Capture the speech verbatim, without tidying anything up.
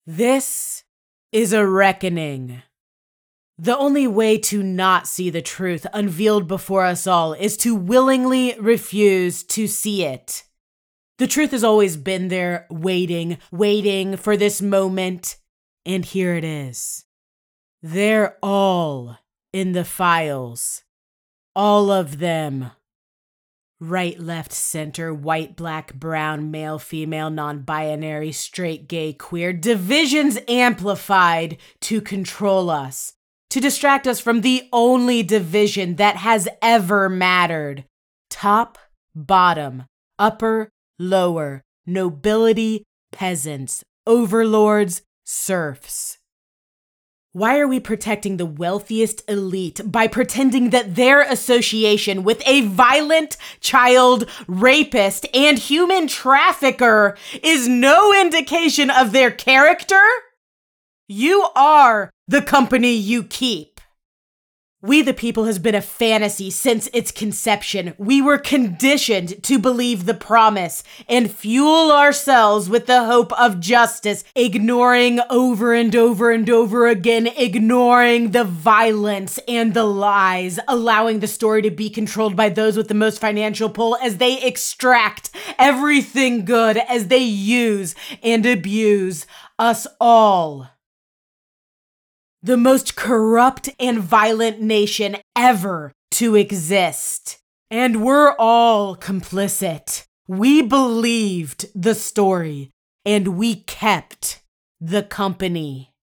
This is a reckoning. The only way to not see the truth unveiled before us all is to willingly refuse to see it. The truth has always been there, waiting, waiting for this moment, and here it is. They're all in the files. All of them. Right, left, center, white, black, brown, male, female, non-binary, straight, gay, queer. Divisions amplified to control us, to distract us from the only division that has ever mattered. Top, bottom, upper, lower, nobility, peasants, overlords, serfs. Why are we protecting the wealthiest elite by pretending that their association with a violent child rapist and human trafficker is no indication of their character? You are the company you keep. We the people has been a fantasy since its conception. We were conditioned to believe the promise and fuel ourselves with the hope of justice, ignoring over and over and over again, ignoring the violence and the lies, allowing the story to be controlled by those with the most financial pull as they extract everything good, as they use and abuse us all. The most corrupt and violent nation ever to exist. And we're all complicit. We believed the story, and we kept the company.